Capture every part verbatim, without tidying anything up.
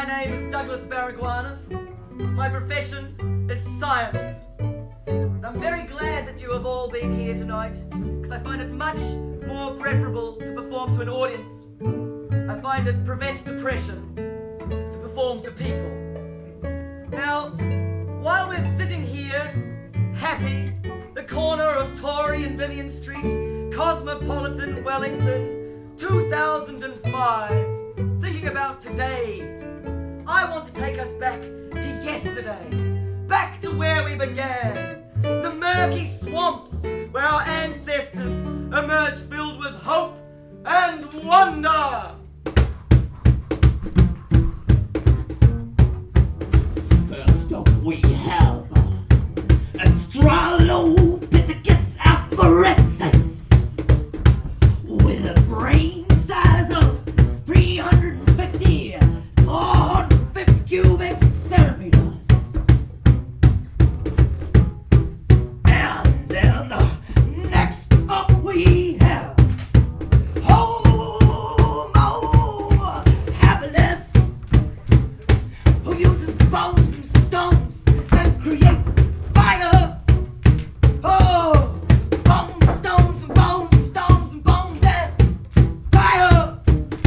name is Douglas Baragwanath. My profession is science. And I'm very glad that you have all been here tonight, because I find it much more preferable to perform to an audience. I find it prevents depression to perform to people. Now, while we're sitting here, happy, the corner of Tory and Vivian Street, Cosmopolitan, Wellington, two thousand five, thinking about today, I want to take us back to yesterday, back to where we began, the murky swamps where our ancestors emerged filled with hope and wonder. First up we have Australopithecus afarensis with a brain size of three hundred fifty, four hundred fifty cubic centimeters. And then next up we have Homo habilis, who uses bones and stones and creates fire. Oh, bones, stones, and bones, stones, and bones, and fire.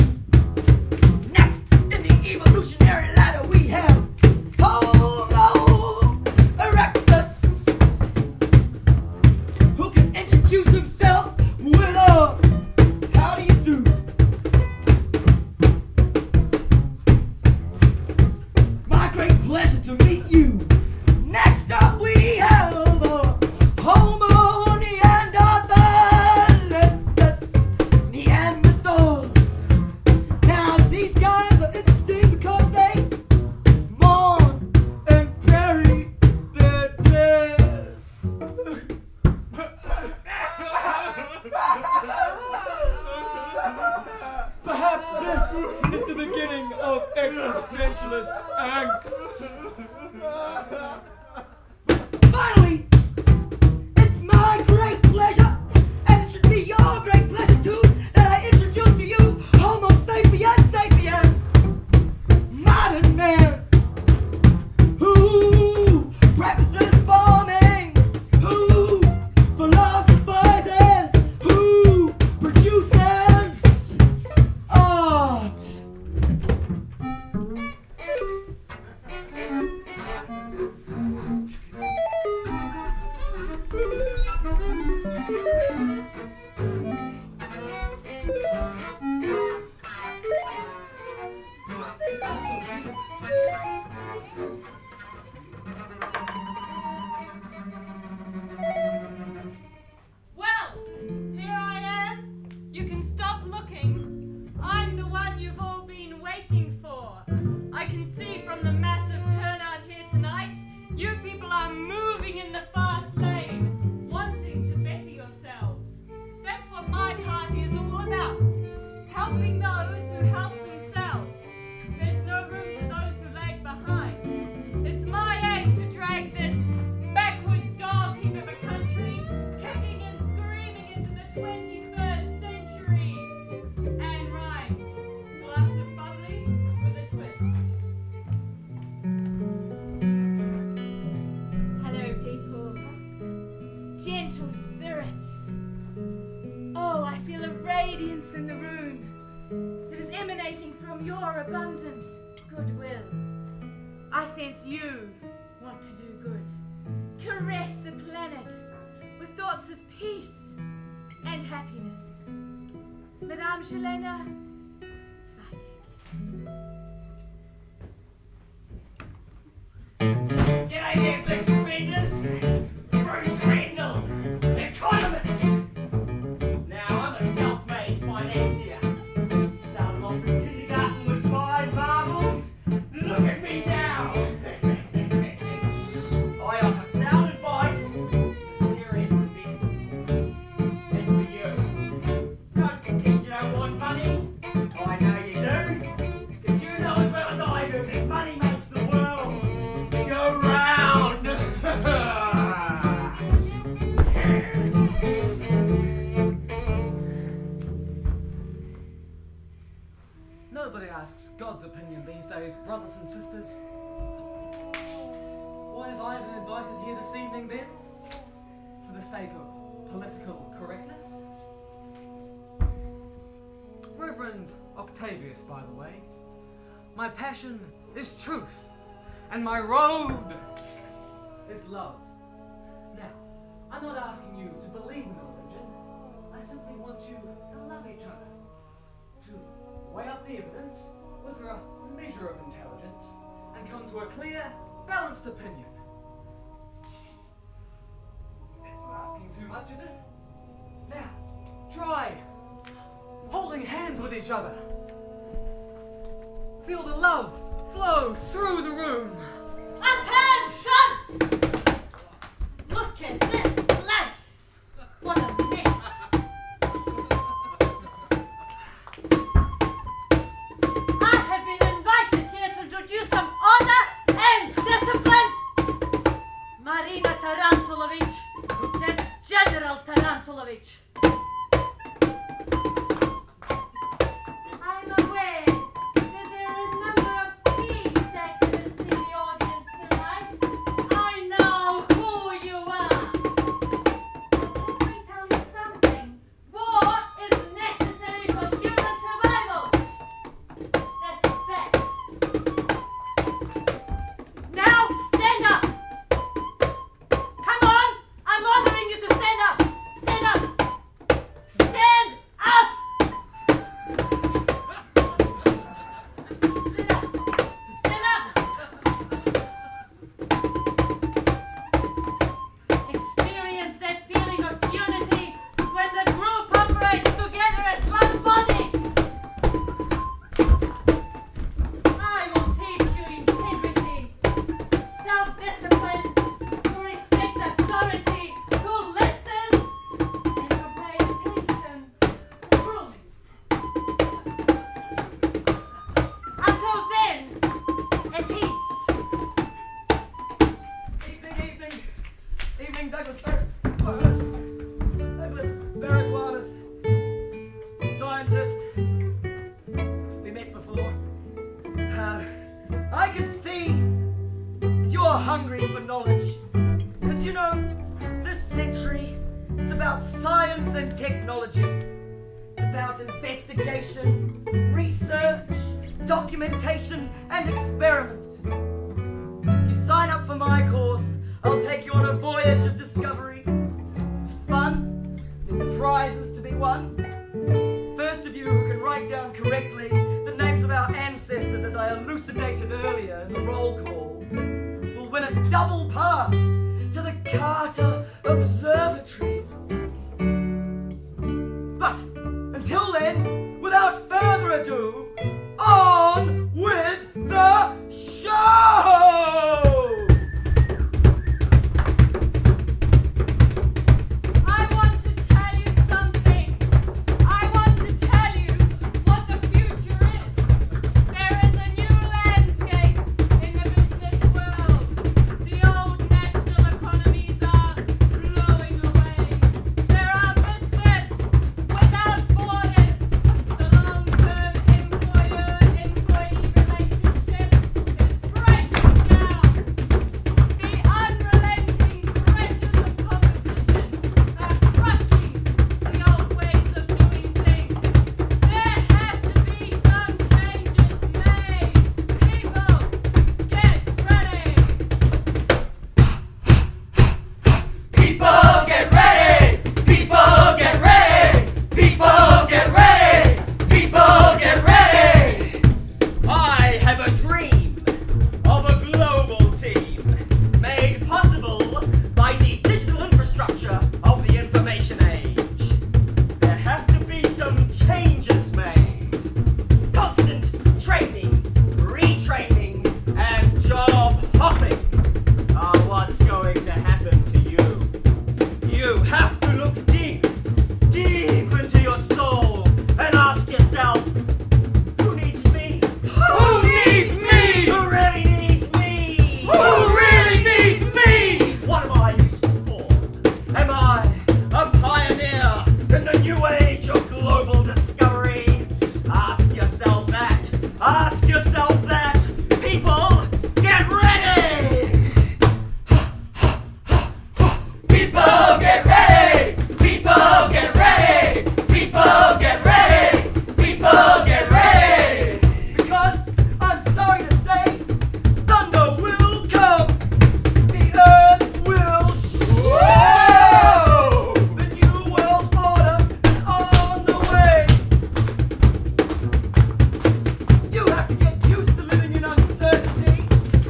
Next in the evolutionary ladder we have Homo erectus, who can introduce himself with a how do you do? My great pleasure to meet you. Next up we have uh, Homo neanderthalensis, Neanderthals. Now these guys are interesting because they mourn and bury their dead. Perhaps this is the beginning of existentialist angst. Finally, it's my great pleasure, and it should be your great pleasure too, that I introduce to you Homo sapiens sapiens, modern man, who practices farming, who philosophizes, who produces art. Well, here I am. You can stop looking. I'm the one you've all been waiting for. I can see from the massive turnout here tonight, you people are moving in the fast lane, wanting to better yourselves. That's what my party is all about. Helping those who help themselves. There's no room for those who lag behind. It's my aim to drag this backward dog heap of a country kicking and screaming into the twenty-first century. And rhymes. Glass of bubbly with a twist. Hello, people. Gentle spirits. Oh, I feel a radiance in the room that is emanating from your abundant goodwill. I sense you want to do good. Caress the planet with thoughts of peace and happiness. Madame Shalena, psychic. G'day there, big spenders. Bruce Randall, economist. Now, I'm a self-made financier. Started off in kindergarten with five marbles. Look at me now. I offer sound advice for serious investors. As for you, don't pretend you don't want money. I know you do. Because you know as well as I do that money makes the world go round. Nobody asks God's opinion these days, brothers and sisters. Why have I been invited here this evening then? For the sake of political correctness? Reverend Octavius, by the way, my passion is truth, and my road is love. Now, I'm not asking you to believe in a religion. I simply want you to love each other, to weigh up the evidence with a measure of intelligence, and come to a clear, balanced opinion. It's not asking too much, is it? Now, try holding hands with each other. Feel the love flow through the room. Attention! Look at this place! What a mess! I have been invited here to introduce some order and discipline! Marina Tarantulovic, Lieutenant General Tarantulovic. I'm aware that there are a number of key sectors in the audience tonight. I know who you are. Let me tell you something. War is necessary for human survival. That's a fact. Now stand up. Come on. I'm ordering you to stand up. Stand up. Stand up. Stand up. Stand up. Experience that feeling of unity when the group operates together as one body. I will teach you integrity, self-discipline, to respect authority, to listen, and to pay attention to grooming. Until then, at ease. Evening, evening, evening, Douglas Barrett. Douglas Barrett, scientist. We met before. Uh, I can see that you're hungry for knowledge. Because you know, this century, it's about science and technology. It's about investigation, research, documentation, and experiment. If you sign up for my course, I'll take you on a voyage of discovery. It's fun. There's prizes to be won. First of you who can write down correctly the names of our ancestors as I elucidated earlier in the roll call will win a double pass to the Carter Observatory. But until then, without further ado, on with the show! I want to tell you something. I want to tell you what the future is. There is a new landscape in the business world. The old national economies are blowing away. There are business without borders. The long-term employers Ask yourself that. People, get ready! People, get ready! People, get ready! People, get ready! People, get ready! Because I'm sorry to say, thunder will come. The earth will show. The new world order is on the way. You have to get used to living in uncertainty.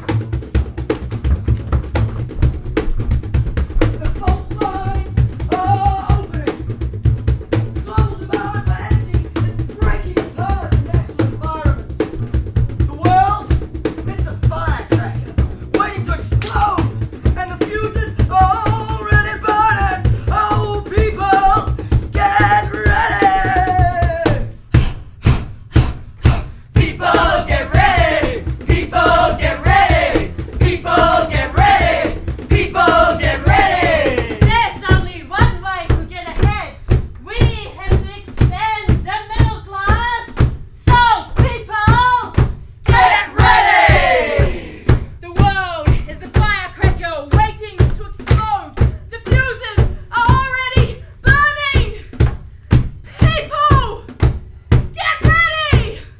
The fault lines are opening. Global demand for energy is breaking apart the natural environment. The world, it's a firecracker waiting to explode, and the fuses are already burning. Oh, people, get ready! People, get ready! People, get ready! People, get ready! People, get ready! There's only one way to get ahead. We have to expand the middle class. So, people, Get ready! the world is a firecracker waiting to explode. The fuses are already burning. People, get ready!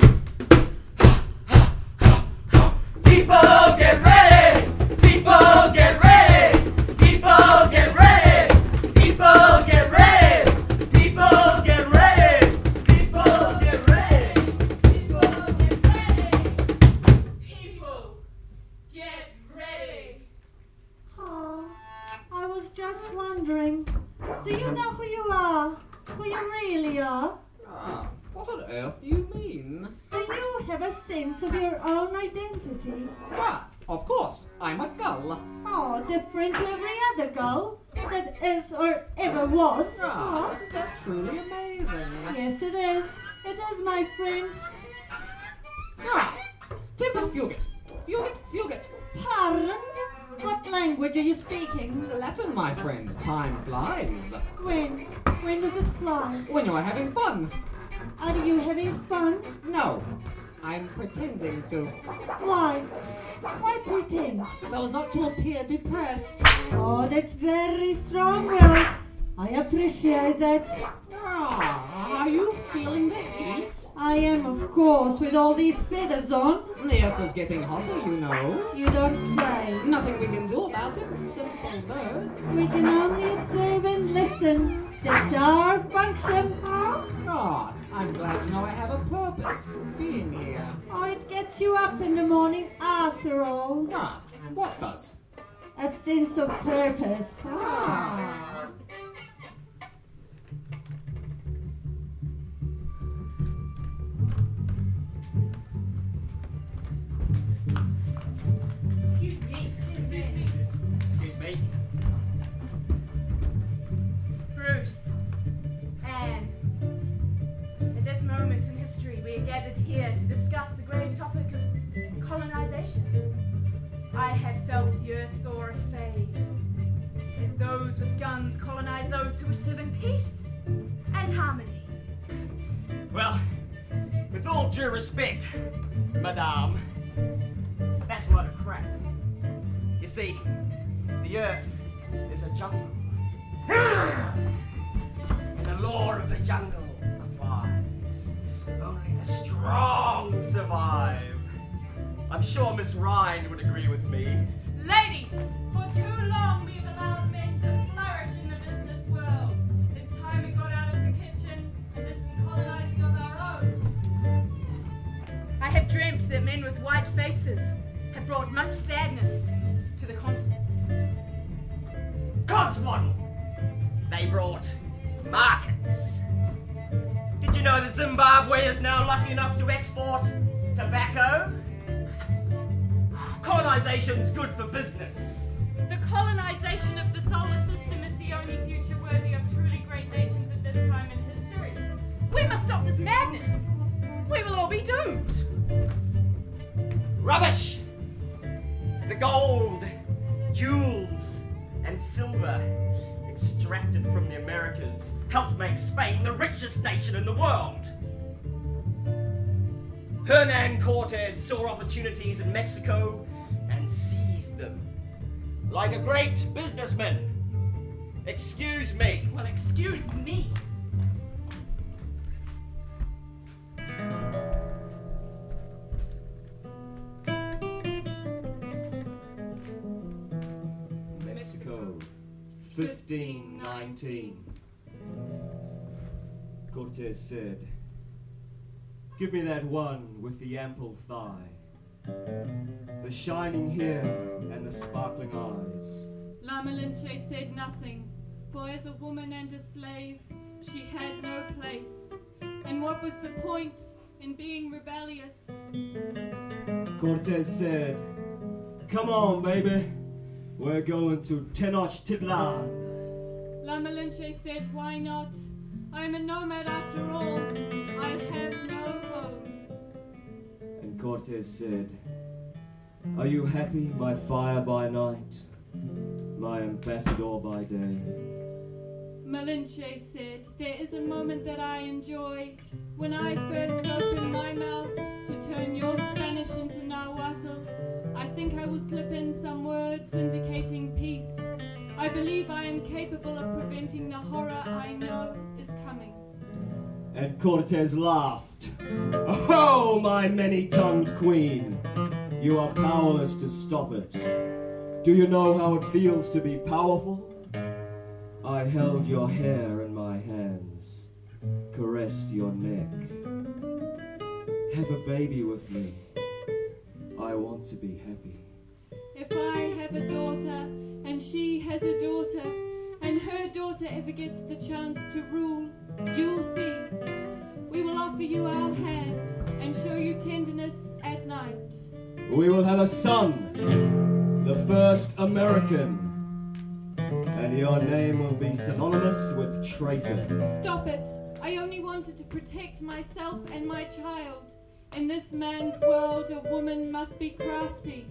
People, get ready! People, get ready! People, get ready! People, get ready! People, get ready! People, get ready! People, get ready! People, get ready! Oh, I was just wondering. Do you know who you are? Who you really are? Ah, what on earth do you mean? Do you have a sense of your own identity? Why, of course, I'm a gull. Oh, different to every other gull that is or ever was. Ah, Oh, isn't that truly amazing? yes, it is. It is, my friend. Ah, Tempest Fugit. Fugit, Fugit. Pardon? What language are you speaking? Latin, my friend. Time flies. When? When does it fly? When you're having fun. Are you having fun? No, I'm pretending to. Why? Why pretend? So as not to appear depressed. Oh, that's very strong-willed. I appreciate that. Ah, are you feeling the heat? I am, of course, with all these feathers on. The earth is getting hotter, you know. You don't say. Nothing we can do about it. Simple birds. We can only observe and listen. That's our function, huh? Ah, I'm glad to know I have a purpose being here. Oh, it gets you up in the morning after all. Ah, what does? A sense of purpose. Ah. Excuse me, excuse me. Excuse me. Bruce, Anne, at this moment in history, we are gathered here to discuss the grave topic of colonization. I have felt the earth's aura fade as those with guns colonize those who wish to live in peace and harmony. Well, with all due respect, madame, that's a lot of crap. You see, the earth is a jungle. And the law of the jungle applies. Only the strong survive. I'm sure Miss Rind would agree with me. Ladies, for too long we've allowed men to flourish in the business world. It's time we got out of the kitchen and did some colonizing of our own. I have dreamt that men with white faces have brought much sadness to the continents. Codswallop! They brought markets. Did you know that Zimbabwe is now lucky enough to export tobacco? Colonization's good for business. The colonization of the solar system is the only future worthy of truly great nations at this time in history. We must stop this madness. We will all be doomed. Rubbish! The gold, jewels, and silver extracted from the Americas helped make Spain the richest nation in the world. Hernan Cortez saw opportunities in Mexico and seized them. Like a great businessman. Excuse me. Well, excuse me. Mexico, fifteen nineteen. Cortez said, "Give me that one with the ample thigh, the shining hair and the sparkling eyes." La Malinche said nothing, for as a woman and a slave, she had no place. And what was the point in being rebellious? Cortez said, "Come on, baby, we're going to Tenochtitlan." La Malinche said, "Why not? I am a nomad after all. I have no home." And Cortez said, "Are you happy, my fire by night, my ambassador by day?" Malinche said, "There is a moment that I enjoy, when I first open my mouth to turn your Spanish into Nahuatl. I think I will slip in some words indicating peace. I believe I am capable of preventing the horror I know is coming." And Cortez laughed. "Oh, my many-tongued queen, you are powerless to stop it. Do you know how it feels to be powerful? I held your hair in my hands, caressed your neck. Have a baby with me. I want to be happy." If I have a daughter, and she has a daughter, and her daughter ever gets the chance to rule, you'll see. We will offer you our hand and show you tenderness at night. We will have a son, the first American, and your name will be synonymous with traitor. Stop it! I only wanted to protect myself and my child. In this man's world, a woman must be crafty.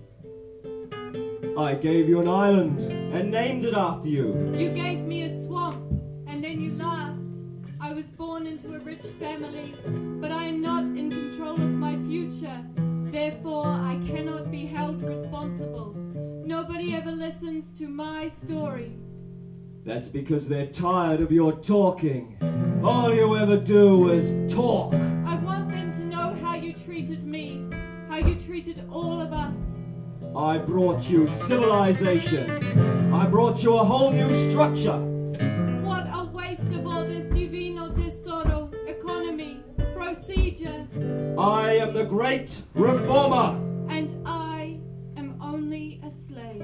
I gave you an island and named it after you. You gave me a swamp, and then you laughed. I was born into a rich family, but I am not in control of my future. Therefore, I cannot be held responsible. Nobody ever listens to my story. That's because they're tired of your talking. All you ever do is talk. I want them to know how you treated me, how you treated all of us. I brought you civilization. I brought you a whole new structure. What a waste of all this divino tesoro, economy, procedure. I am the great reformer. And I am only a slave.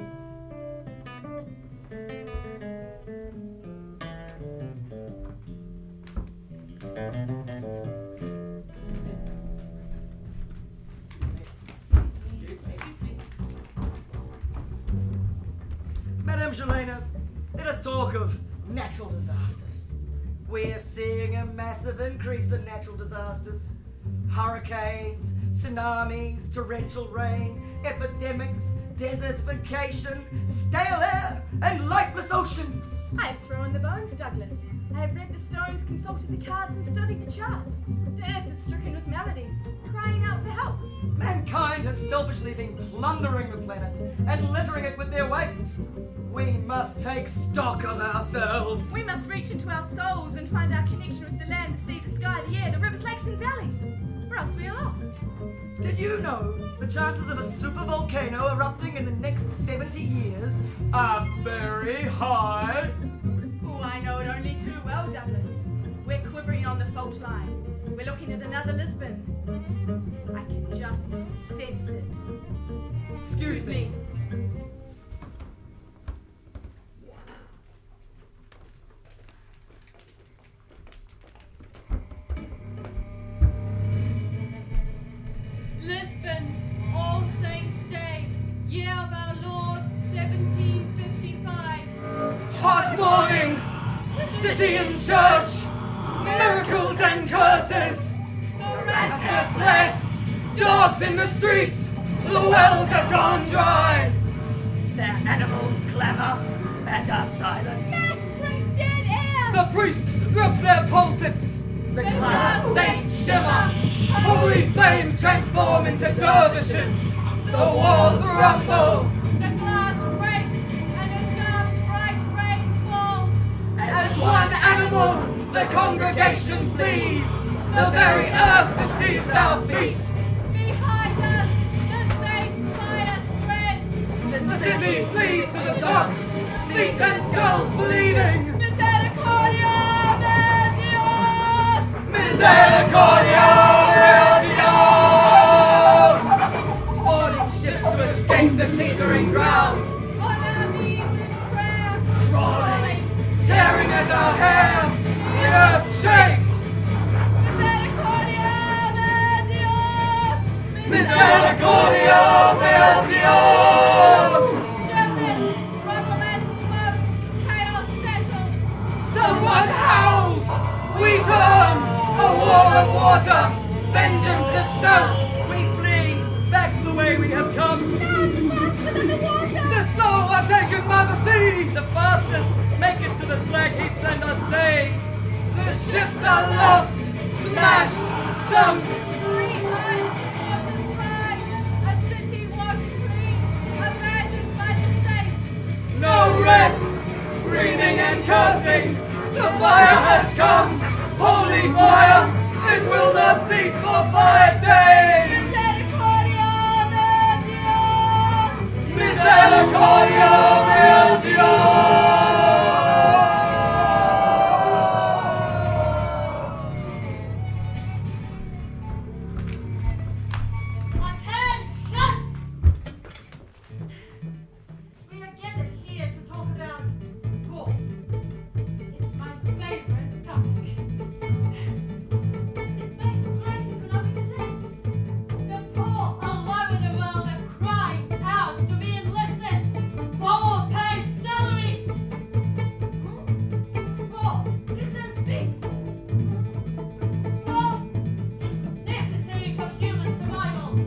Madame Jelena, let us talk of natural disasters. We're seeing a massive increase in natural disasters. Hurricanes, tsunamis, torrential rain, epidemics, desertification, stale air, and lifeless oceans. I have thrown the bones, Douglas. I have read the stones, consulted the cards, and studied the charts. The earth is stricken with maladies, crying out for help. Mankind has selfishly been plundering the planet and littering it with their waste. We must take stock of ourselves. We must reach into our souls and find our connection with the land, the sea, the sky, the air, the rivers, lakes, and valleys. Or else we are lost. Did you know the chances of a supervolcano erupting in the next seventy years are very high? Oh, I know it only too well, Douglas. We're quivering on the fault line. We're looking at another Lisbon. I can just sense it. Excuse me. Lisbon, All Saints' Day, year of our Lord, seventeen fifty-five. Hot morning! City and church! Miracles and curses! The Rats have fled! Dogs in the streets! The wells have gone dry! Their animals clamor and are silent. Mass brings dead air! The priests grip their pulpits! The glass saints shimmer! Holy flames transform into dervishes. The walls rumble. The glass breaks and a sharp bright rain falls. As one animal, the congregation flees. The very earth deceives our feet. Behind us, the saints' fire spreads. The city flees to the docks, feet and skulls bleeding. Misericordia de Dios! Misericordia de Dios! Boarding ships to escape the teetering ground. On our knees in prayer, Crawling, tearing at our hair, the earth shakes. Misericordia de Dios! Misericordia de Dios! Stillness, rubble and smoke, chaos settles. Someone howls! We turn! A wall of water! Vengeance itself! We flee! Back the way we have come! The snow are taken by the sea! The fastest make it to the slag heaps and are saved. The ships are lost! Smashed! Sunk! Three times waters rise, a city washed clean, abandoned by the saints. No rest! Screaming and cursing! The fire has come! Holy fire! It will not cease for five days! Misericordia de Dios! Misericordia de Dios! Attention! We are gathered here to talk about war. It's my favorite topic. It makes great economic sense. The poor all over the world are crying out to be enlisted. Follow pay salaries. War deserves peace. War is necessary for human survival.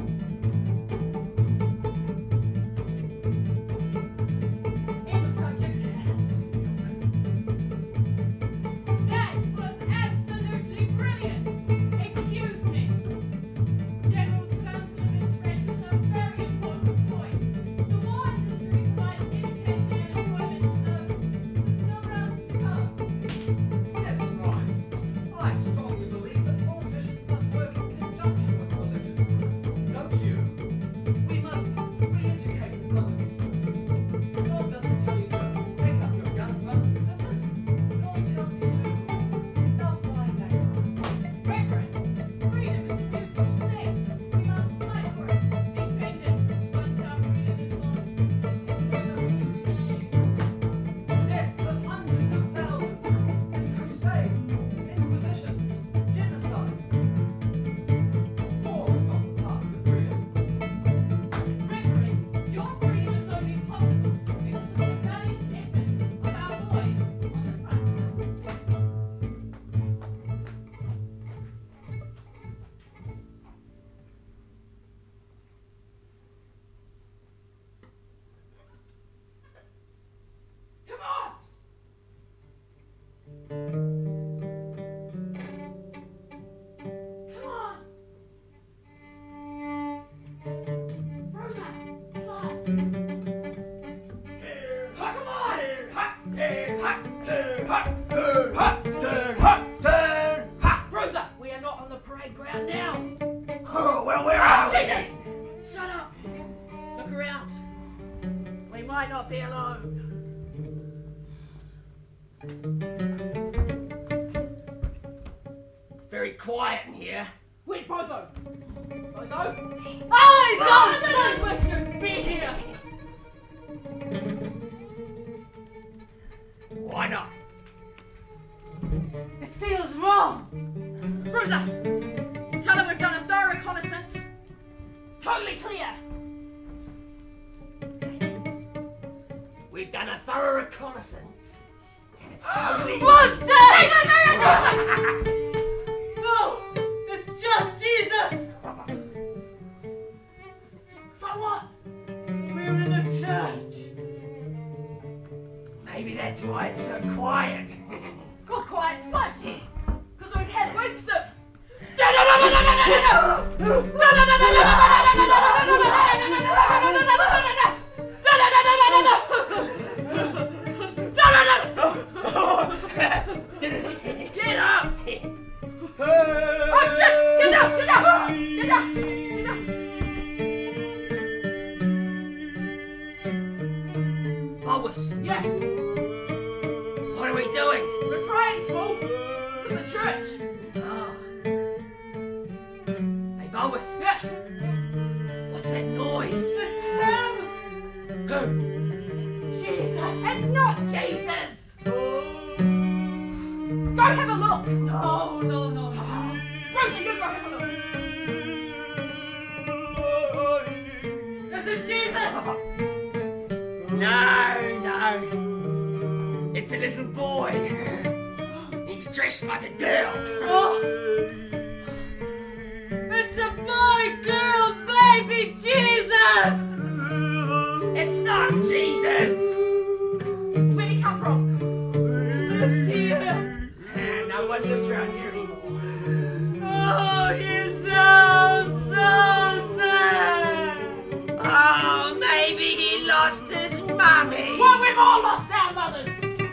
That was absolutely brilliant! Excuse me. General Tlantanovich raises a very important point. The war industry provides education and employment to those with nowhere else to go. Yes, right. I strongly believe that politicians must work in conjunction with religious groups. Don't you? We must re-educate the fellow interests. God doesn't tell you to pick up your gun, brothers and sisters. God tells you to love thy neighbor. Reverence, freedom is a duty of faith. We must fight for it, defend it. Once our freedom is lost, it can never be regained. Deaths of hundreds of thousands, in crusades, inquisitions, genocides. War is not the path to freedom. Reverend, your freedom is only possible because of the valiant efforts of our boys on the front. Come on! Come on! Rosa, come on! Come on! Rosa, we are not on the parade ground now. Oh, well, we're out! Jesus! Shut up! Look around. We might not be alone. It's very quiet in here. Where's Bozo? Bozo? I don't think we should be here! Why not? It feels wrong! Bruiser! Tell him we've done a thorough reconnaissance. It's totally clear. We've done a thorough reconnaissance. And it's totally... What's that? No! It's just Jesus! So what? We're in a church. Maybe that's why it's so quiet. Got quiet, Spike. Because we've had weeks of... Get up! Oh shit! Get down! Get down! Get down! Get down! Bulbous, Yeah, what are we doing? we're praying, fool. This is the church. Ah. Hey, Bulbous, Yeah. what's that noise? It's him. Who? Jesus. It's not Jesus. Go have a look. No, no, no, no. Rosie, you go have a look. Is it Jesus? No, no. It's a little boy. He's dressed like a girl. Oh. It's a boy, girl, baby Jesus. It's not Jesus. Where'd he come from? Lives here. And no one lives around here anymore. Oh, he sounds so sad. Oh, maybe he lost his mummy. Well, we've all lost our mothers.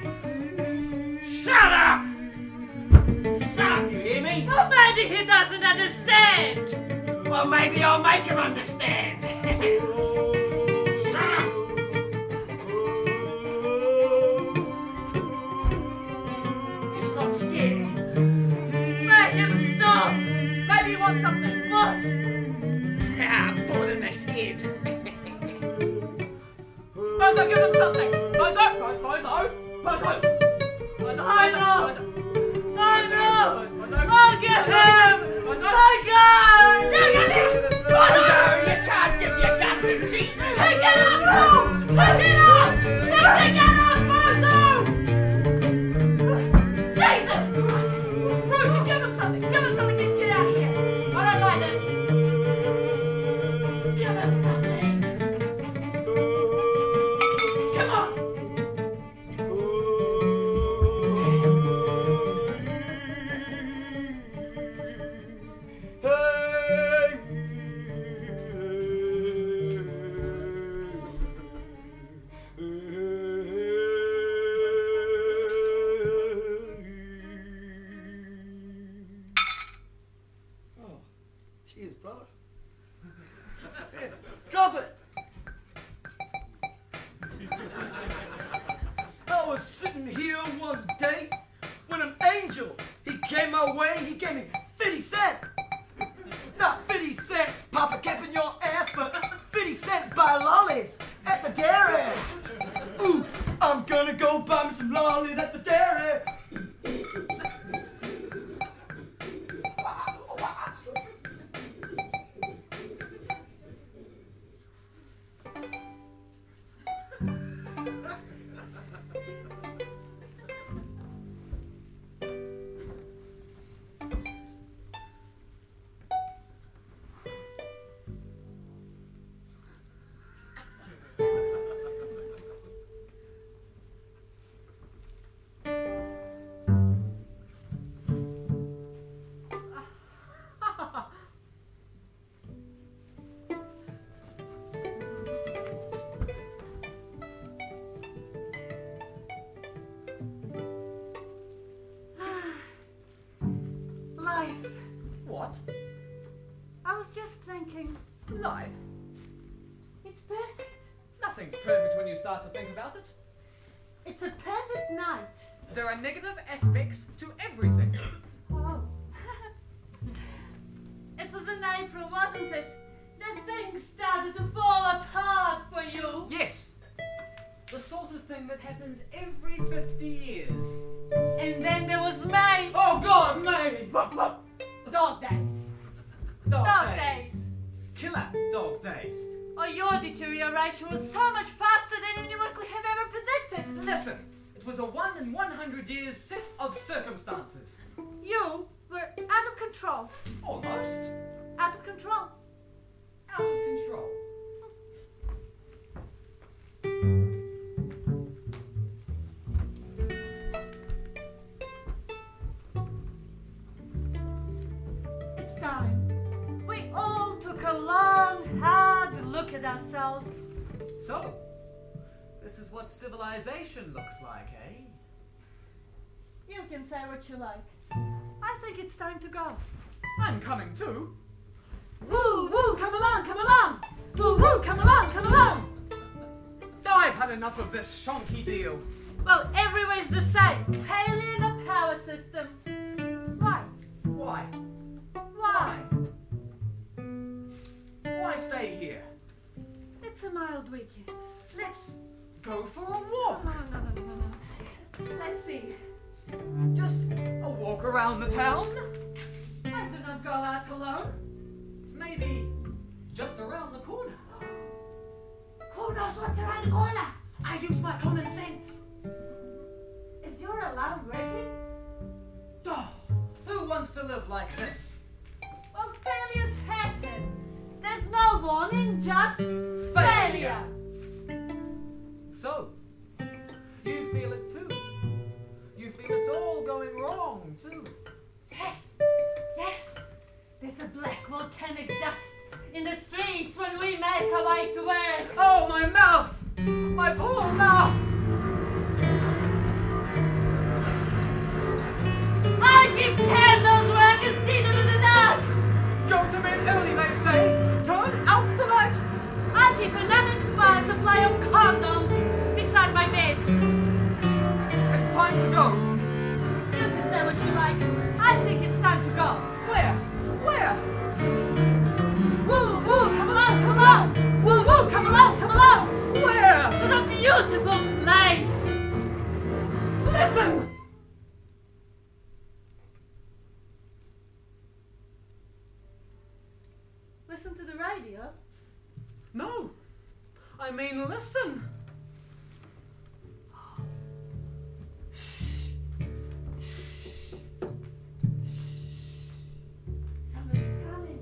Shut up! Shut up, you hear me? Well, maybe he doesn't understand. Well, maybe I'll make him understand. Shut up! He's not scared. Make him stop. Maybe he wants something. What? Ah, bullet in the head. Bozo, give him something. Bozo, Bo- Bozo, Bozo. Bozo, I know. I know. I'll give him. Bozo. My God. Yeah, yeah, yeah. Bozo. You can't give your gun to Jesus. Pick it up, Paul. Pick it up. Pick it up, Bozo. Jesus Christ. Rosie, give him something. Give him something. Let's get out of here. I don't like this. Give him something. Come on. Oh, cheers, brother. Here, drop it. I was sitting here one day when an angel, he came my way, he gave me fifty cent. Not fifty cent Papa Cap in your ass, but fifty cent buy lollies at the dairy. Ooh, I'm gonna go buy me some lollies at the dairy. Life. What? I was just thinking, Life? it's perfect. Nothing's perfect when you start to think about it. It's a perfect night. There are negative aspects to everything. Oh. It was in April, wasn't it? That things started to fall apart for you. Yes. The sort of thing that happens every fifty years. And then there was May. Oh God, May! Dog days. Dog, Dog days. days. Killer dog days. Oh, your deterioration was so much faster than anyone could have ever predicted. Listen, it was a one in one hundred years set of circumstances. You were out of control. Almost. Out of control. Out of control. It's time. We all corrected ourselves. So, this is what civilization looks like, eh? You can say what you like. I think it's time to go. I'm coming too. Woo, woo, come along, come along! Woo, woo, come along, come along! I've had enough of this shonky deal. Well, everywhere's the same. Failure in a power system. Why? Why? Why? Why stay here? It's a mild weekend. Let's go for a walk. No, no, no, no, no. Let's see. Just a walk around the town. I do not go out alone. Maybe just around the corner. Who knows what's around the corner? I use my common sense. Is your alarm working? Oh, who wants to live like this? Well, failures happen. There's no warning, just failure. So, you feel it too. You feel it's all going wrong too. Yes, yes. There's a black volcanic dust in the streets when we make our way to work. Oh, my mouth! My poor mouth! I keep candles where I can see them in the dark. Go to bed early, they say. Turn out the light. I keep an uninspired supply of condoms beside my bed. It's time to go. You can say what you like. I think it's time to go. Where? Where? Woo, woo, come along, come along. Woo, woo, come along, come along. Where? To the beautiful place. Listen! Listen to the radio. No. I mean, listen. Somebody's coming.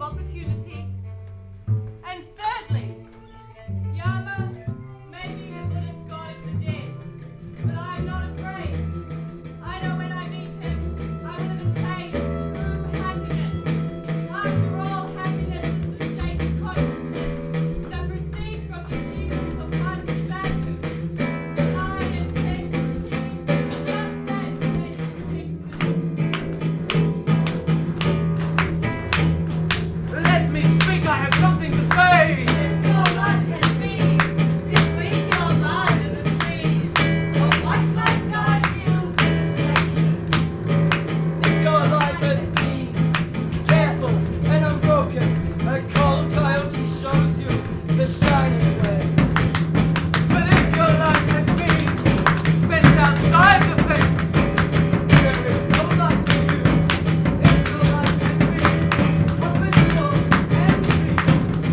opportunity. And thirdly, Yama may be the Buddhist god of the dead, but I am not afraid. I know when I meet him, I will have attained true happiness. After all, happiness is the state of consciousness that proceeds from the achievements of one's values. And I intend to achieve just that state of achievement. Let me speak, I have something to say! If your life has been between your mind and the trees, or what might guide you to the station? If your life has been careful and unbroken, a cold coyote shows you the shining way. But if your life has been spent outside the fence, there is no light for you. If your life has been habitual and free,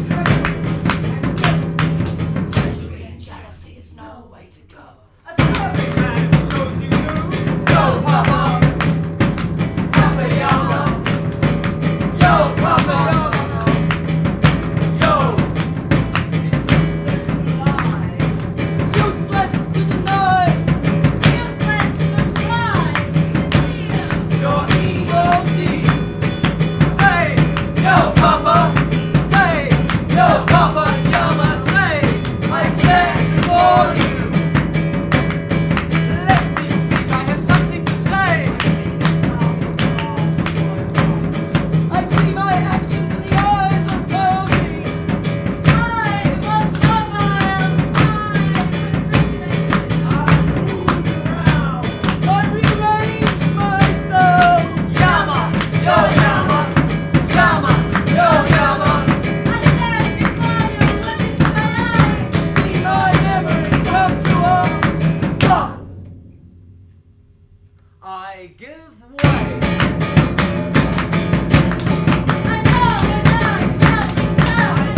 treachery and jealousy, Treachery and jealousy is no way to go. a serving man shows you do. Yo, Papa! Papa Yama! Yo, Papa Yama! Yo! It's useless to lie. Useless to deny Useless to try to deal. Your evil deeds. Say, yo, Papa. Say, yo, Papa Yama. Say, I stand before you. Let me speak. I have something to say. I see my actions in the eyes of Cody. I was mobile. I rearrange myself. Yama, yo, Yama, Yama, yo, Yama. I stand before you, look into my eyes. See my memory come to a stop. I give way. I know when I shall be down.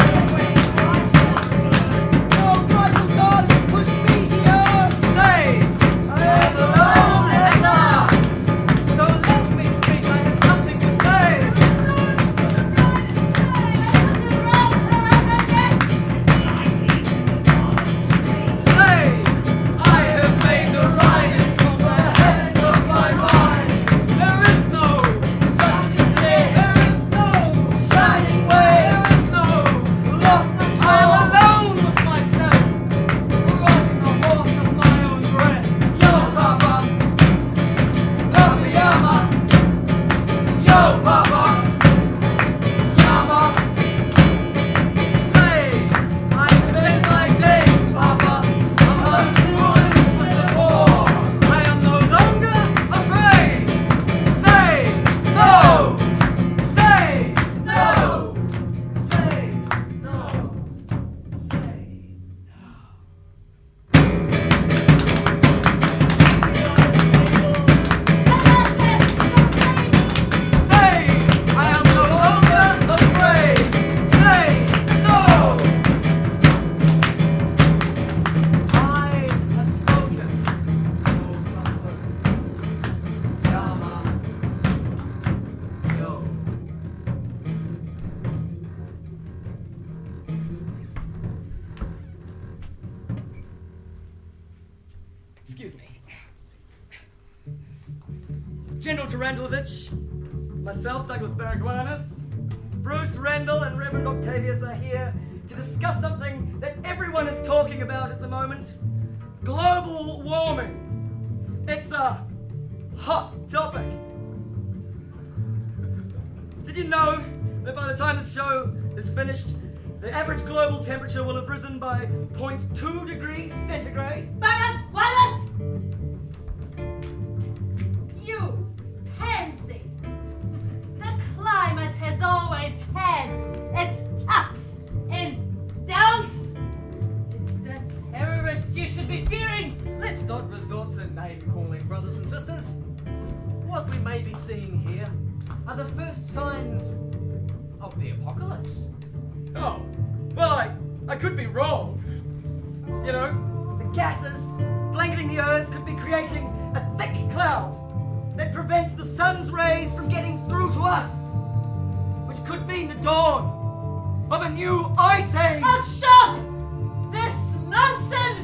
No tribal god has pushed me here. Say, I am alone at last. So let me speak. I have something to say. Say, I have made the rightest from the heavens of my mind. There is no touching day. There is no shining way. There is no lost control. I am alone with myself, riding the horse of my own breath. Yo, Papa, Papa Yama. Yo, Papa, Yama. Say, I spend my days, Papa, among ruins with the poor. I am no longer afraid. Say no. Say no. Say no. Say Say, I am no longer afraid. Say no. I have spoken. Yama. Yo. Excuse me. General Tarandalovich, myself, Douglas Baragwanath, Bruce Rendell, and Reverend Octavius are here to discuss something that everyone is talking about at the moment. Global warming. It's a hot topic. Did you know that by the time this show is finished, the average global temperature will have risen by zero point two degrees centigrade? Wallace! You pansy! The climate has always had its ups and downs. It's the terrorists you should be fearing. Let's not resort to name calling, brothers and sisters. What we may be seeing here are the first signs of the apocalypse. Oh, well, I, I could be wrong. You know, the gases blanketing the Earth could be creating a thick cloud that prevents the sun's rays from getting through to us. which could mean the dawn of a new ice age. Oh, stop this nonsense!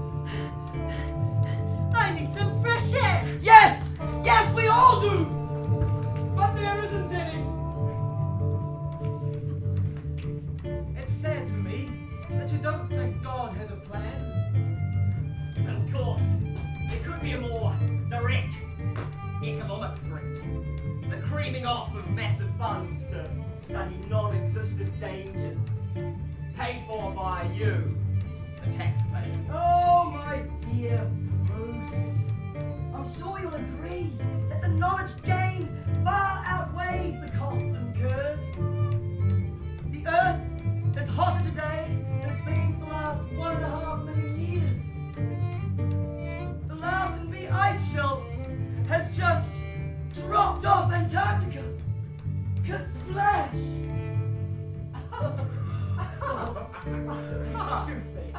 I need some fresh air. Yes, yes, we all do, but there isn't any. It's sad to me that you don't think God has a plan. And of course, it could be a more direct economic threat. The creaming off of massive funds to study non-existent dangers, paid for by you, the taxpayers. Oh, my dear Bruce. I'm sure you'll agree that the knowledge gained far outweighs the costs incurred. The Earth is hotter today than it's been for the last one and a half million years. The Larsen B ice shelf has just dropped off Antarctica. Kasplash! Excuse me.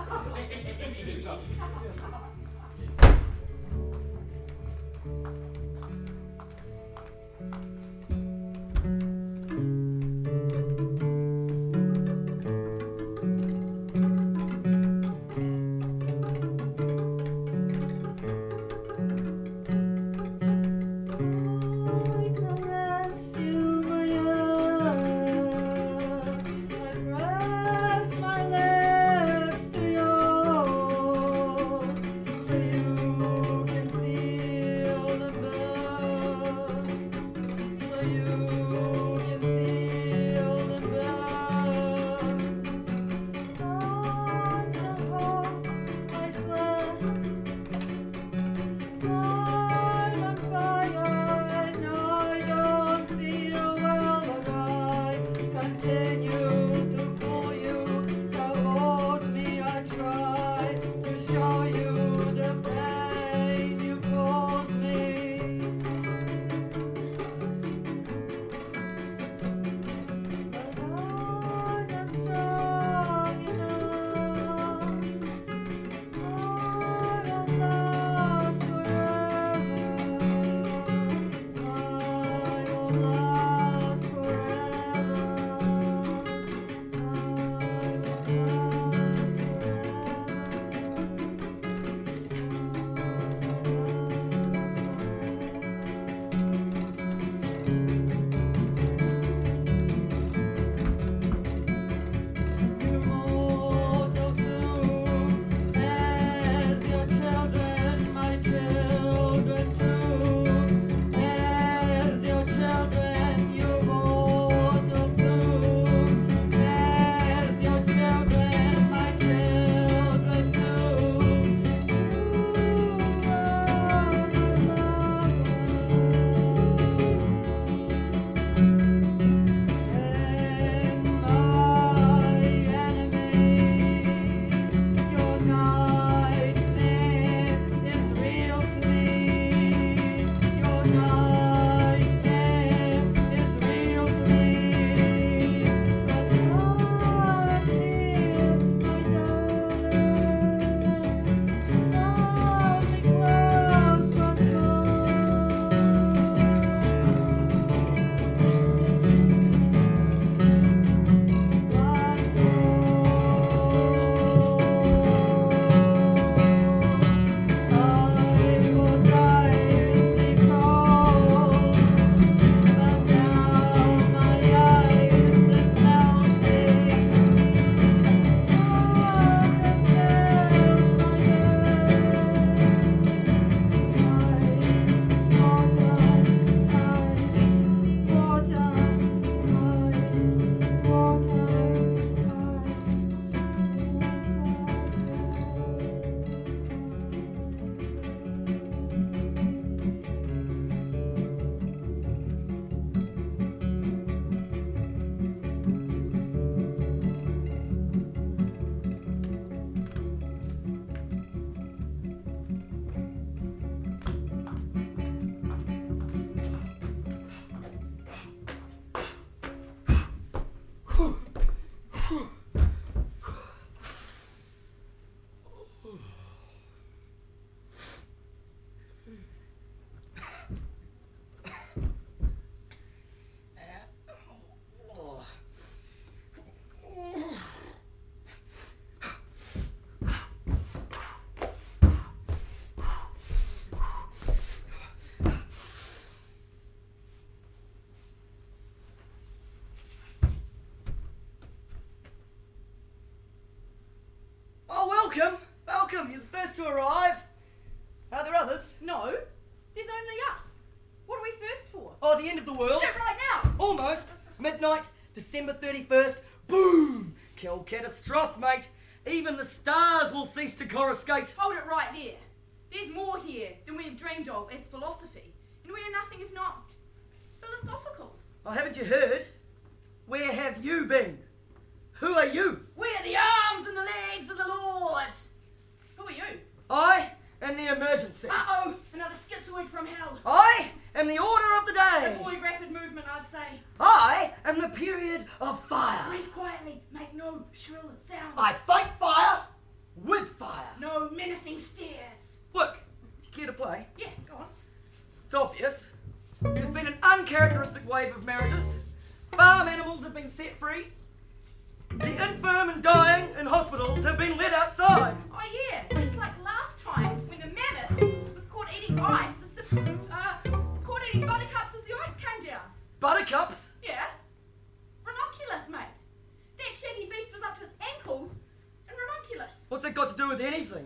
first to arrive. Are there others? No, there's only us. What are we first for? Oh, the end of the world. Shit right now! Almost. Midnight, December thirty-first. Boom! Kill catastrophe, mate. Even the stars will cease to coruscate. Hold it right there. There's more here than we have dreamed of as philosophy, and we are nothing if not philosophical. Oh, haven't you heard? Where have you been? Who are you? We're the arms and the legs of the Lord. Who are you? I am the emergency. Uh-oh, another schizoid from hell. I am the order of the day. Avoid rapid movement, I'd say. I am the period of fire. Breathe quietly, make no shrill sounds. I fight fire with fire. No menacing stares. Look, do you care to play? Yeah, go on. It's obvious. There's been an uncharacteristic wave of marriages. Farm animals have been set free. The infirm and dying in hospitals have been let outside. Oh yeah, it's like last time when the mammoth was caught eating ice, as the, uh, caught eating buttercups as the ice came down. Buttercups? Yeah. Ranunculus, mate. That shaggy beast was up to its ankles in ranunculus. What's that got to do with anything?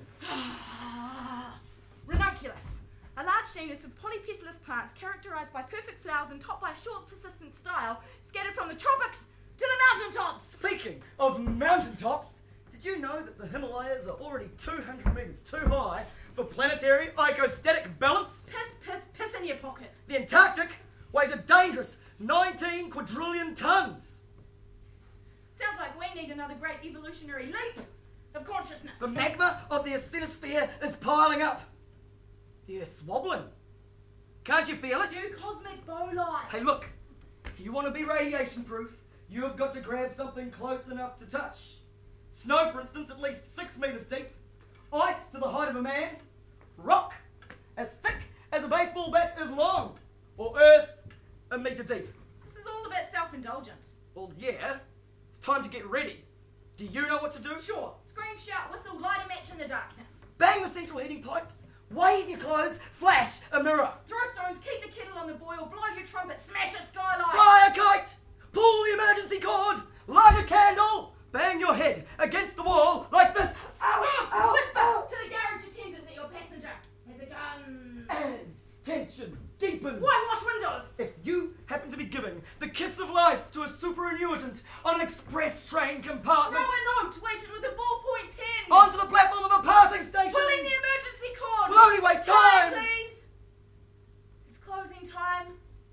Ranunculus. A large genus of polypetalous plants characterized by perfect flowers and topped by a short, persistent style, scattered from the tropics to the mountaintops. Speaking of mountaintops, did you know that the Himalayas are already two hundred metres too high for planetary icostatic balance? Piss, piss, piss in your pocket. The Antarctic weighs a dangerous nineteen quadrillion tonnes. Sounds like we need another great evolutionary leap of consciousness. The magma of the asthenosphere is piling up. The Earth's wobbling. Can't you feel it? Do cosmic bow light. Hey, look. If you want to be radiation proof, you have got to grab something close enough to touch. Snow, for instance, at least six metres deep. Ice to the height of a man. Rock as thick as a baseball bat is long. Or earth a metre deep. This is all a bit self-indulgent. Well, yeah. It's time to get ready. Do you know what to do? Sure. Scream, shout, whistle, light a match in the darkness. Bang the central heating pipes. Wave your clothes. Flash a mirror. Throw stones, keep the kettle on the boil, blow your trumpet, smash a skylight. Fly a kite. Pull the emergency cord. Light a candle. Bang your head against the wall like this. Ow, ow, Whisper ow. to the garage attendant that your passenger has a gun. As tension deepens. Whitewash windows. If you happen to be giving the kiss of life to a superannuitant on an express train Throw compartment a note weighted with a ballpoint pen. onto the platform of a passing station, Pulling the emergency cord. will only waste time. Please. It's closing time.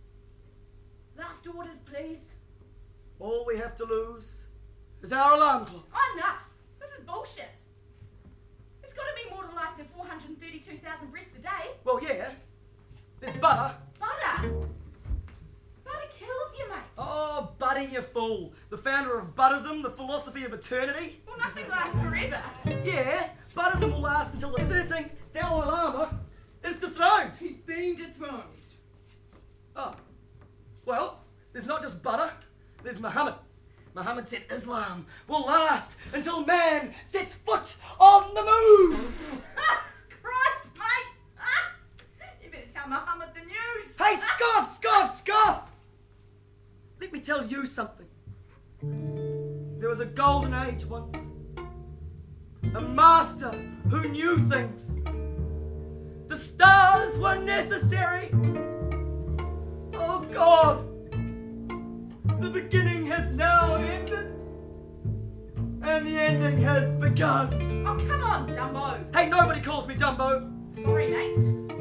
Last orders, please. All we have to lose is our alarm clock. Enough. This is bullshit. There's got to be more to life than four hundred thirty-two thousand breaths a day. Well, yeah. There's butter. Butter. Butter kills you, mate. Oh, Buddy, you fool. The founder of Buddhism, the philosophy of eternity. Well, nothing lasts forever. Yeah, Buddhism will last until the thirteenth Dalai Lama is dethroned. He's been dethroned. Oh. Well, there's not just butter, there's Muhammad. Muhammad said Islam will last until man sets foot on the move. Christ, mate. Ah, you better tell Muhammad the news. Hey, scoff, scoff, scoff! Let me tell you something. There was a golden age once. A master who knew things. The stars were necessary. Oh God! The beginning has now ended. And the ending has begun. Oh, come on, Dumbo. Hey, nobody calls me Dumbo. Sorry, mate.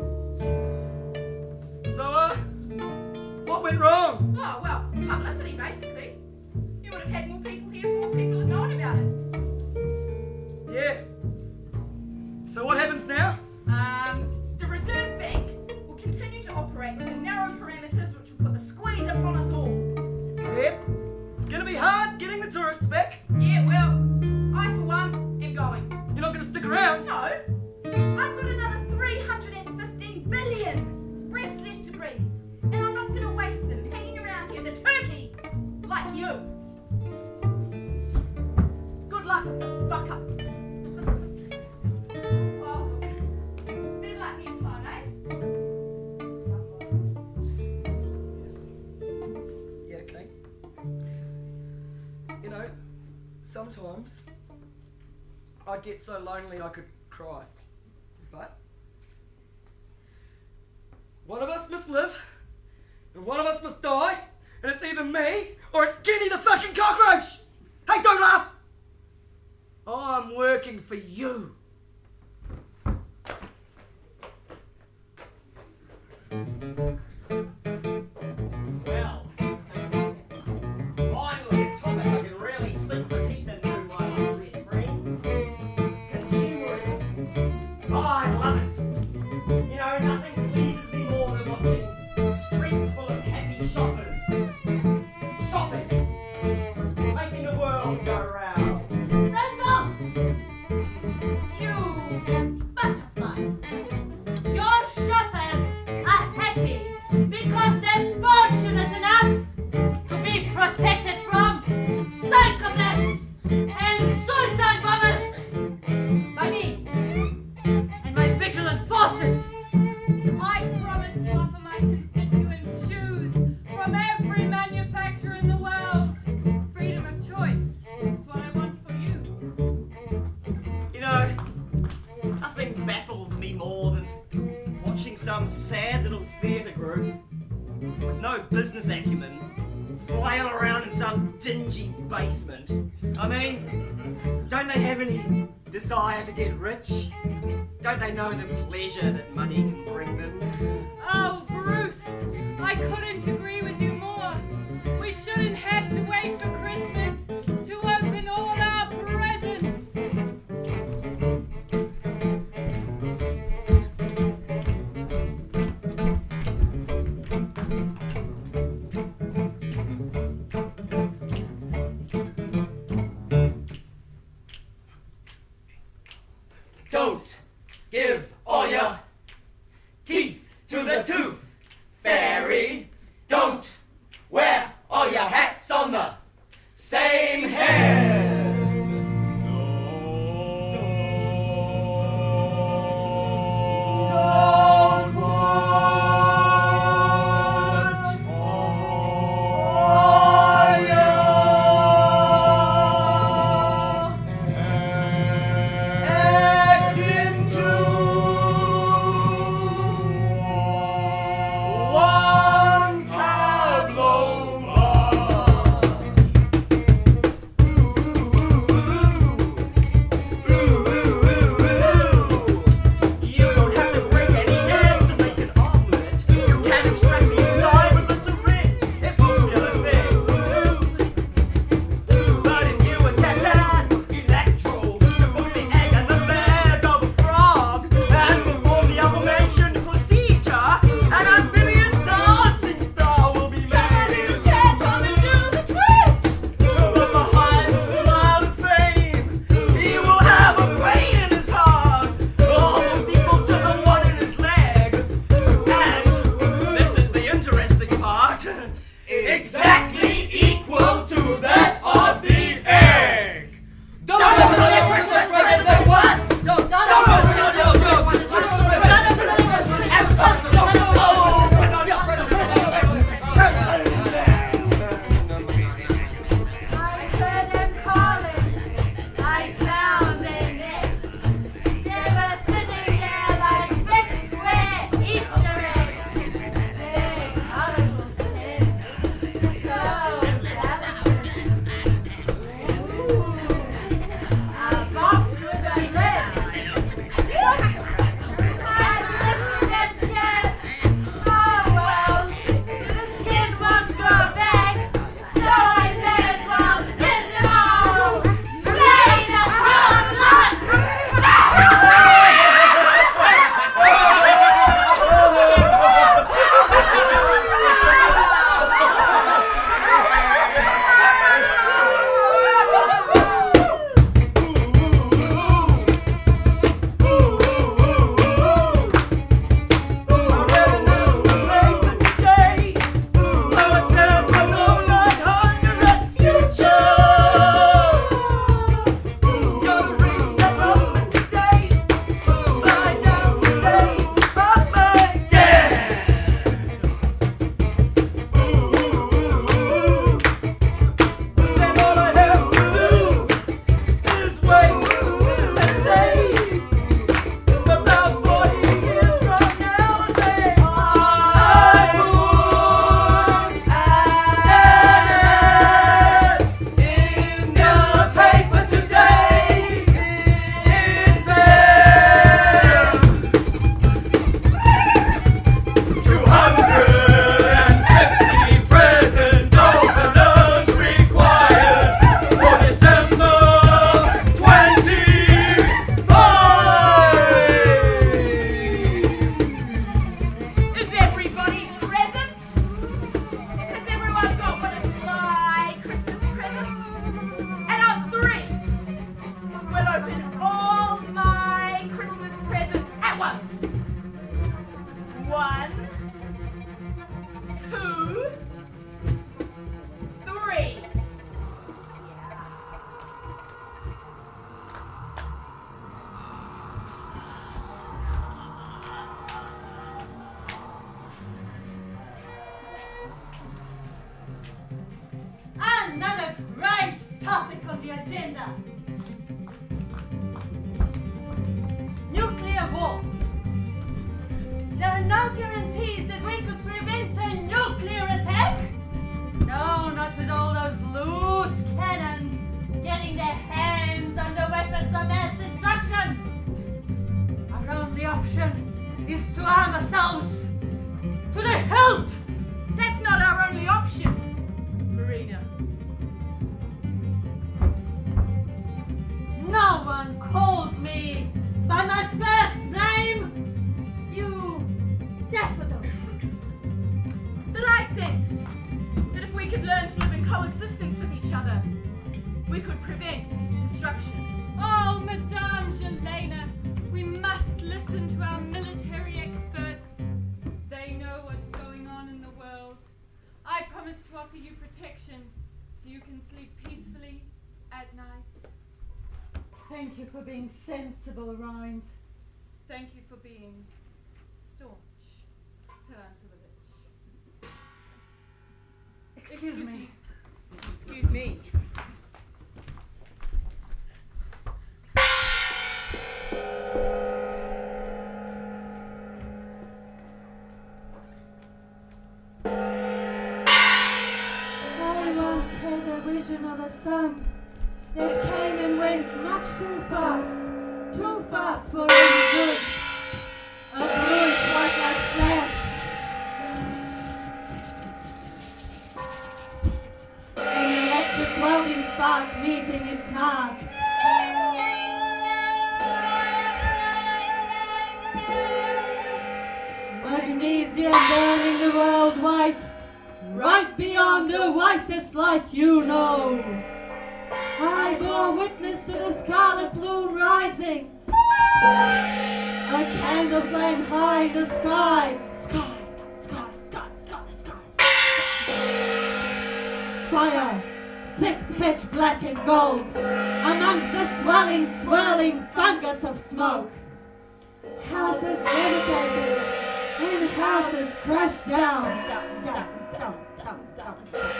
So, uh, what went wrong? Oh, well, publicity, basically. You would have had more people here if more people had known about it. Yeah. So what happens now? Um, the Reserve Bank will continue to operate within narrow parameters which will put the squeeze upon us all. Yep. It's gonna be hard getting the tourists back. Yeah, well, I for one am going. You're not gonna stick around. No, I've got another three hundred fifteen billion breaths left to breathe, and I'm not gonna waste them hanging around here, the turkey, like you. Good luck with the fuck up. Oh, better luck next time, eh? Yeah, okay. You know, sometimes I get so lonely I could cry. One of us must live, and one of us must die, and it's either me or it's Kenny the fucking cockroach! Hey, don't laugh! I'm working for you. Well, finally a topic I can really sink my teeth into, my illustrious friends. Consumerism. Oh, I love it. You know, nothing pleases me more than watching streets full of happy shoppers. Shopping. Making the world go round. Randall! You butterfly! Your shoppers are happy because they're fortunate enough to be protected from psychopaths and suicide bombers by me and my vigilant forces. I promise to offer my constituents shoes from every manufacturer in the world. Freedom of choice is what I want for you. You know, nothing baffles me more than watching some sad little theatre group with no business acumen flail around in some dingy basement. I mean, don't they have any desire to get rich? Don't they know the pleasure that money can bring them? Oh, Bruce, I couldn't agree with you more. We shouldn't have to wait for Christmas to open all our presents. Don't give all your teeth to the tooth fairy. Don't wear all your hats on the same head. Don't put all your eggs into one pavlova. a great topic on the agenda. Nuclear war. There are no guarantees that we could prevent a nuclear attack. No, not with all those loose cannons getting their hands on the weapons of mass destruction. Our only option is to arm ourselves to the hilt. That's not our only option, Marina. No one calls me by my first name, you daffodil. But I sense that if we could learn to live in coexistence with each other, we could prevent destruction. Oh, Madame Jelena, we must listen to our military experts. They know what's going on in the world. I promise to offer you protection so you can sleep peacefully at night. Thank you for being sensible, Rind. Thank you for being staunch. Turn to the witch. Excuse, Excuse me. me. Excuse me. I once had a vision of a sun that came and went much too fast, too fast for any good. A bluish white like flash. An electric welding spark meeting its mark. Magnesium burning the world white, right beyond the whitest light you know. I bore witness to the scarlet bloom rising, a candle flame high in the sky. Sky, sky, sky, sky, sky, sky. Fire, thick pitch black and gold, amongst the swelling, swirling fungus of smoke. Houses devastated, and houses crushed down. down, down, down, down, down.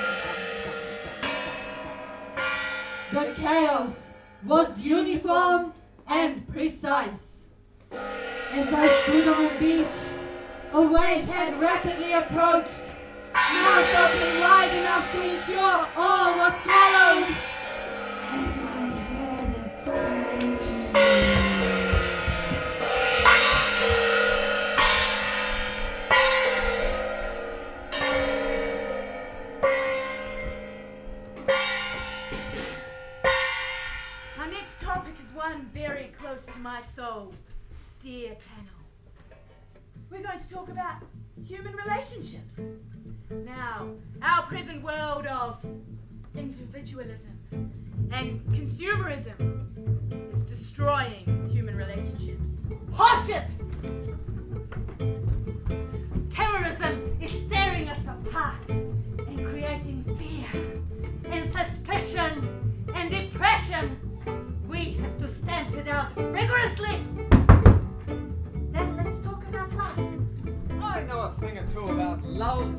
The chaos was uniform and precise. As I stood on the beach, a wave had rapidly approached, mouth open wide enough to ensure all was swallowed. And I heard it scream. Our next topic is one very close to my soul, dear panel. We're going to talk about human relationships. Now, our present world of individualism and consumerism is destroying human relationships. Horseshit! Terrorism is tearing us apart and creating fear and suspicion and depression. We have to stamp it out rigorously. Then let's talk about love. I know a thing or two about love.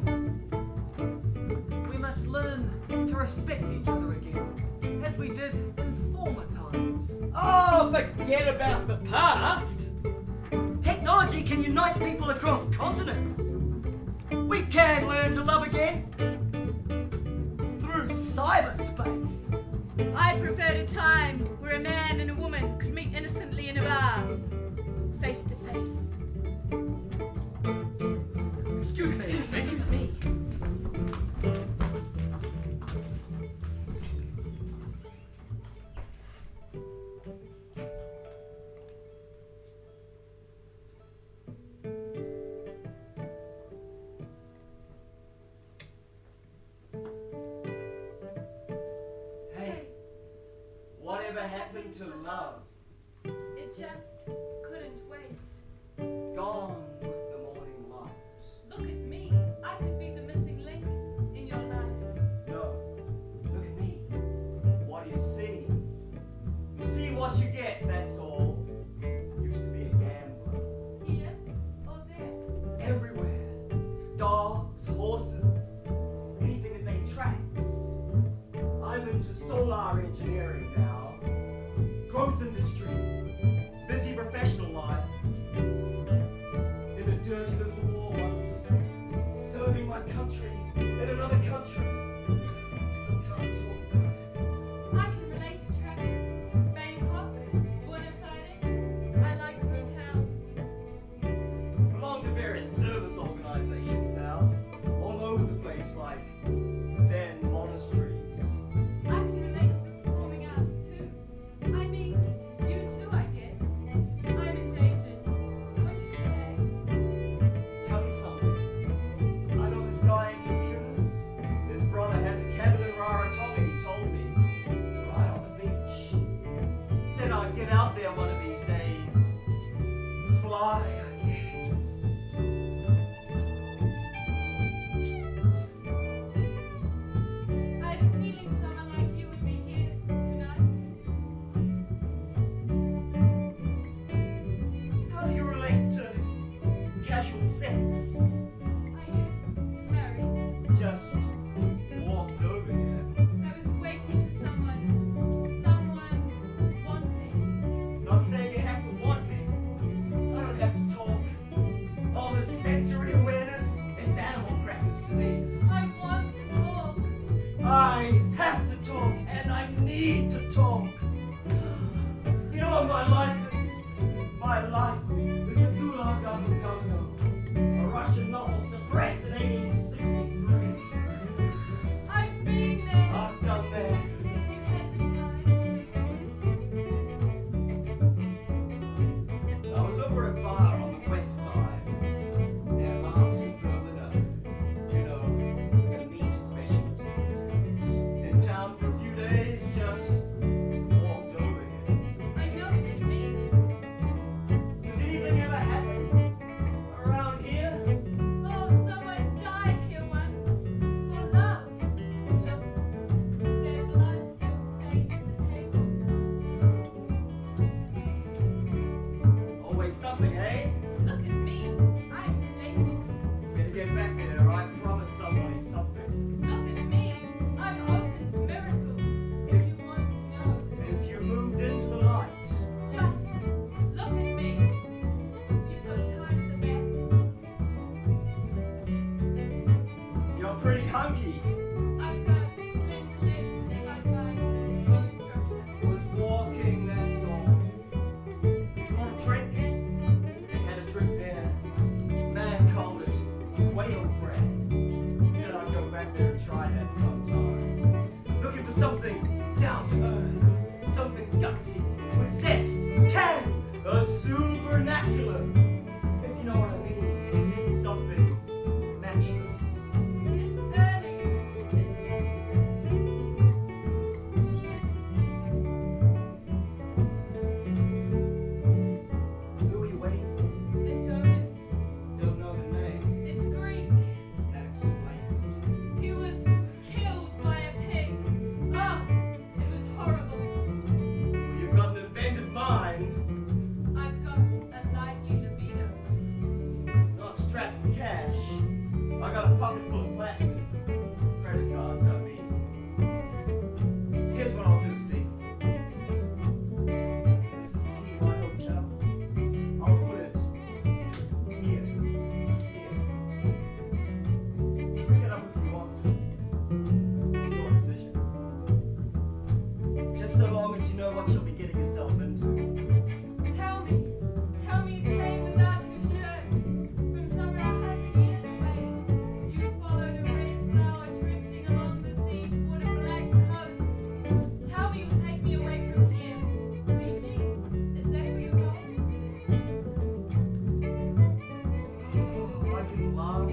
We must learn to respect each other again, as we did in former times. Oh, forget about the past! Technology can unite people across continents. We can learn to love again through cyberspace. I preferred a time where a man and a woman could meet innocently in a bar, face to face. Excuse me. Excuse me. Excuse me. Hey, whatever happened to love? It just couldn't wait. Gone with the morning light. Look at me. I could be the missing link in your life. No, look at me. What do you see? You see what you get, that's all. Used to be a gambler. Here or there. Everywhere. Dogs, horses, anything that made tracks. I'm a solar engineering now, growth industry, busy professional life. In a dirty little war once, serving my country in another country. Still can't talk. I can relate to travel. Bangkok, Buenos Aires. I like hotels. Belong to various service organizations now, all over the place, like Zen monasteries. I can relate to the performing arts too. I mean, you too, I guess. I'm endangered. Won't you stay? Tell me something. I know this guy in computers. His brother has a cabin in Rarotonga, he told me. Right on the beach. Said I'd get out there one of these days. Fly, I guess. I had a feeling someone like you would be here tonight. How do you relate to casual sex? Are you married? Just walked over here. I was waiting for someone. Someone wanting. Not saying you have to want me. I don't have to talk. All this sensory awareness, it's animal crackers to me. I want to talk. I have to talk, and I need to talk. You know what my life is? My life is a Gulag Afghano, a Russian novel suppressed in eighteen sixty-three. I've been there. I've done that. If you had the time. I was over at a bar on the west side, near Marks and Berliner. You know, the meat specialists. In town for a few days, just walked over here. I know what you mean. Does anything ever happen around here? Oh, someone died here once. For love. Look, their blood still stains the table. Always something, eh? Look at me. I'm faithful. Gonna get back there, I promise somebody something. Look at me. I'm open to miracles. If you want to know. If you moved into the light, Just look at me. You've got time for that. you're pretty hunky. I've got slender legs despite my bone structure. Was walking, that's all. Do you want a drink? They had a drink there. Man called it whale breath. Said I'd go back there and try that sometime. Looking for something down to earth, something gutsy, with zest, tang, a supernacular. If you know what I mean. Something matchless. It's early, isn't it? Who are you waiting for? Adonis. Don't know the name. It's Greek. That explains it. He was killed by a pig. Oh, it was horrible. You've got an inventive mind. I've got a lively libido. Not strapped for cash. I got a pocket full of plastic. Credit cards, I mean. Here's what I'll do, see? This is the key to my hotel. I'll put it here. Here. Pick it up if you want to. It's your decision. Just so long as you know what you'll be getting yourself into. Tell me, tell me you came without your shirt from somewhere a hundred years away. You followed a red flower drifting along the sea toward a black coast. Tell me you'll take me away from here. Fiji, is that where you're going? I can laugh.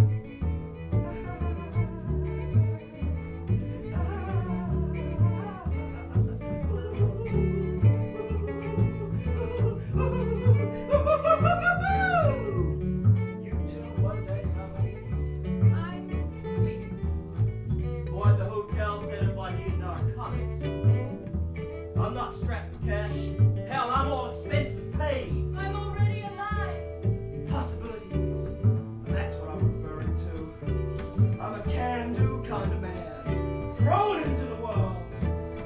You too, one day, Alice. I'm sweet. Boy at the hotel said if I needed narcotics. I'm not strapped for cash. Hell, I'm all expenses paid. I'm already alive. Possibilities. That's what I'm referring to. I'm a can-do kind of man. Thrown into the world.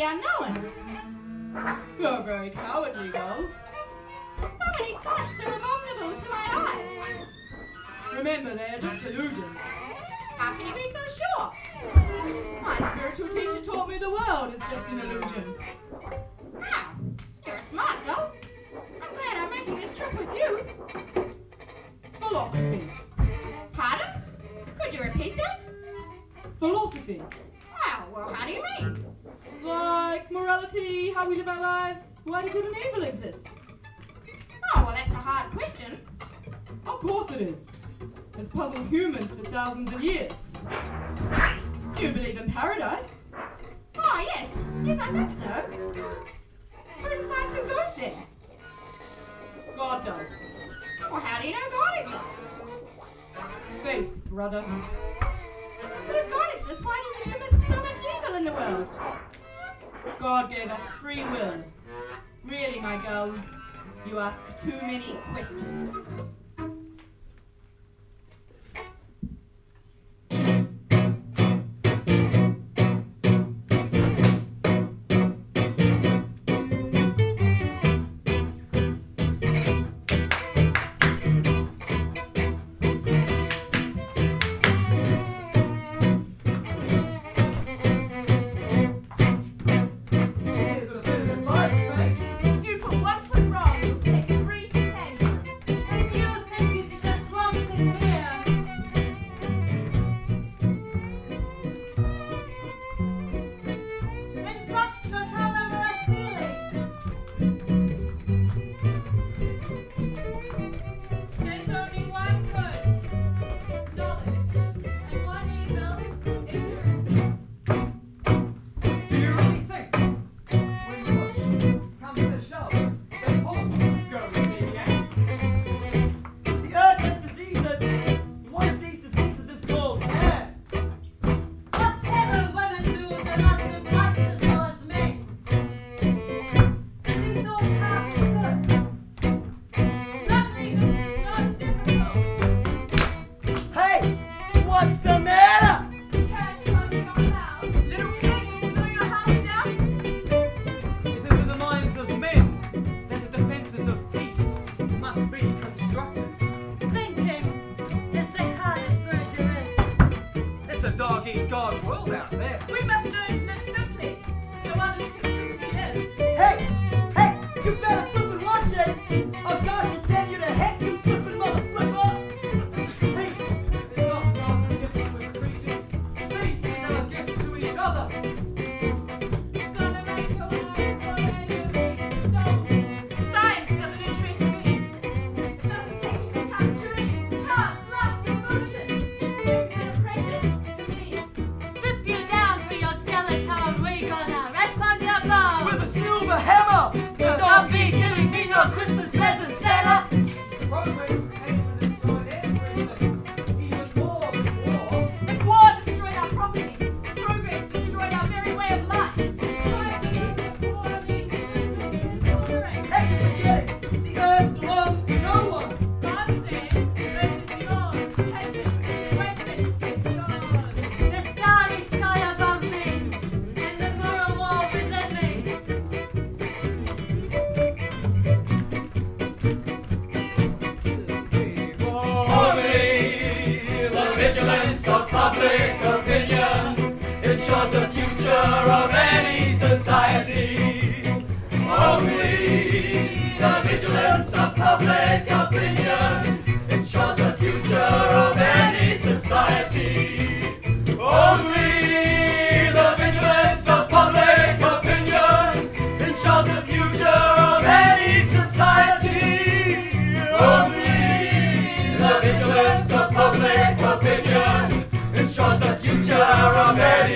the unknown. You're very cowardly, girl. So many sights are abominable to my eyes. Remember, they are just illusions. How can you be so sure? My spiritual teacher taught me the world is just an illusion. Wow, you're a smart girl. I'm glad I'm making this trip with you. Philosophy. Pardon? Could you repeat that? Philosophy. Wow, well, how do you mean? Like morality, how we live our lives, why do good and evil exist? Oh, well, that's a hard question. Of course it is. It's puzzled humans for thousands of years. Do you believe in paradise? Oh, yes. Yes, I think so. Who decides who goes there? God does. Well, how do you know God exists? Faith, brother. But if God exists, why does he permit so much evil in the world? God gave us free will. Really, my girl, you ask too many questions.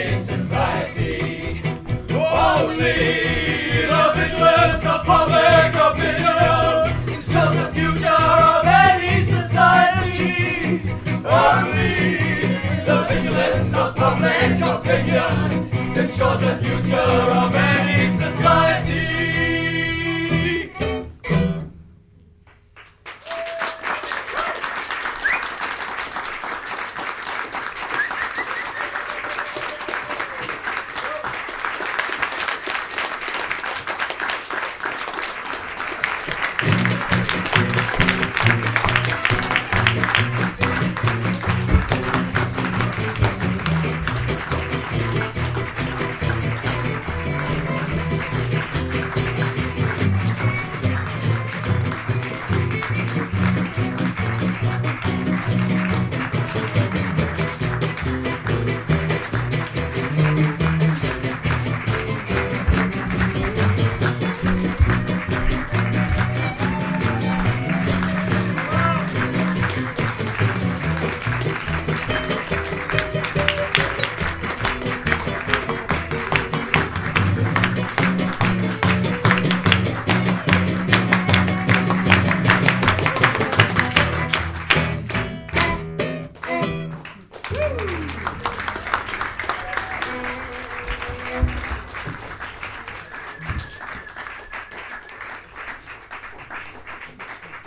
Only the vigilance of public